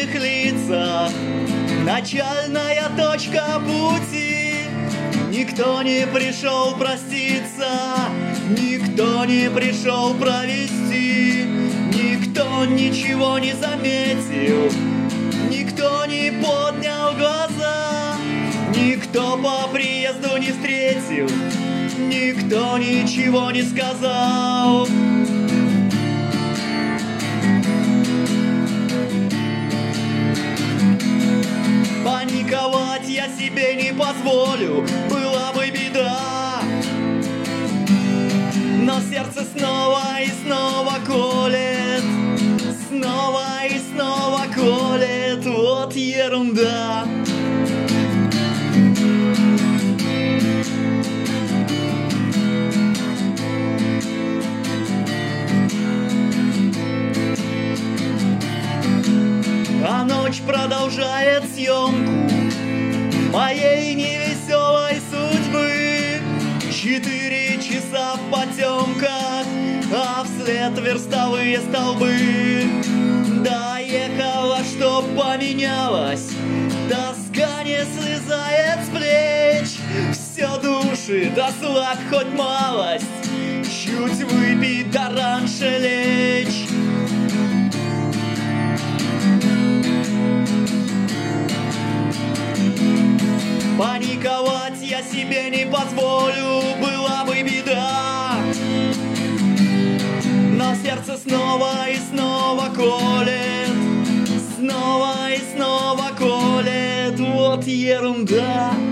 знакомых лицах начальная точка пути. Никто не пришел проститься, никто не пришел провести, никто ничего не заметил, никто не поднял глаза, никто по приезду не встретил, никто ничего не сказал. Паниковать я себе не позволю, была бы беда. Но сердце снова и снова колет, снова и снова колет, вот ерунда. А ночь продолжает съемку моей невеселой судьбы. 4 часа в потемках, а вслед верстовые столбы. Доехала, что поменялось, тоска не слезает с плеч. Все душит, ослабь хоть малость, чуть выпить да раньше лечь. Паниковать я себе не позволю, была бы беда. Но сердце снова и снова колет, снова и снова колет, вот ерунда.